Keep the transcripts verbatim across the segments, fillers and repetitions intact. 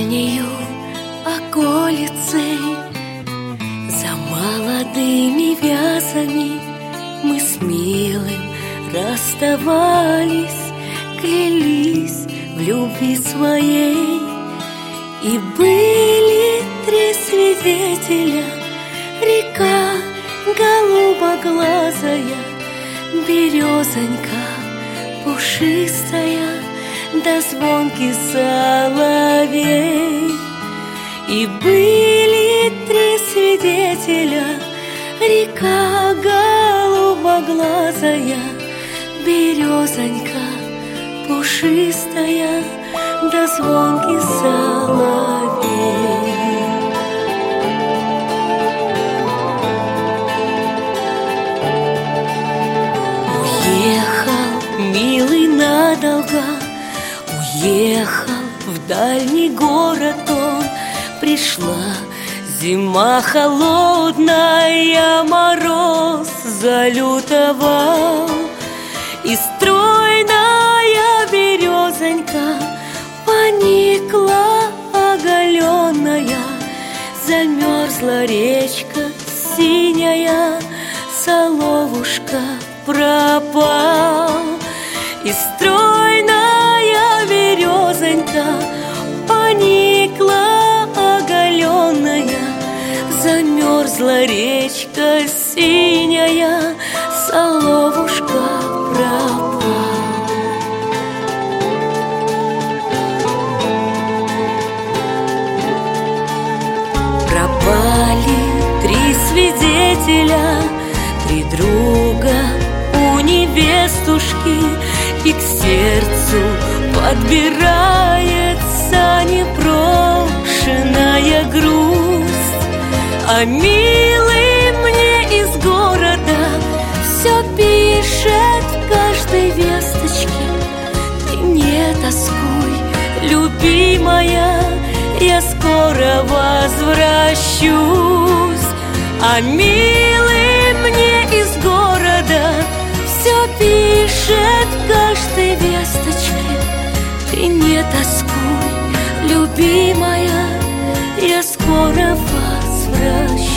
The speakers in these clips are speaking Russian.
дальнею околицей, за молодыми вязами мы с милым расставались, клялись в любви своей. И были три свидетеля: река голубоглазая, березонька пушистая, да звонкий соловей. И были три свидетеля: река голубоглазая, березонька пушистая, да звонкий соловей. Уехал милый надолго, уехал в дальний город он. Пришла зима холодная, мороз залютовал, и стройная березонька поникла оголенная. Замерзла речка синяя, соловушка пропал. И стройная березонька поникла оголенная, замерзла речка синяя, соловушка пропал. Пропали три свидетеля, три друга у невестушки, и к сердцу подбирается непрошенная грусть. А милый мне из города все пишет в каждой весточке: ты не тоскуй, любимая, я скоро возвращусь. А милый мне из города все пишет в каждой весточке: ты не тоскуй, любимая, я скоро возвращусь.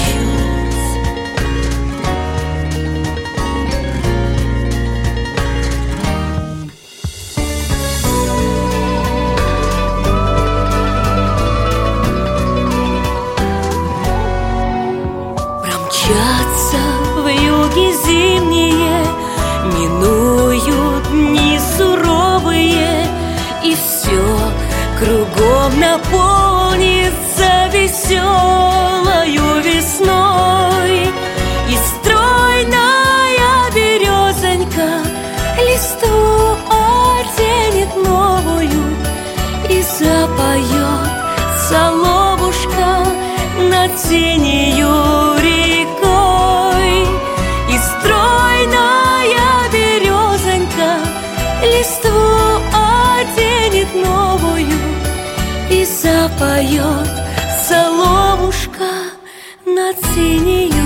Промчатся вьюги зимние, минуют дни суровые, и все кругом наполнится веселою весной. И стройная березонька листву оденет новую, и запоет соловушка над синею рекой. И стройная березонька листву оденет новую, и запоет соловушка над синею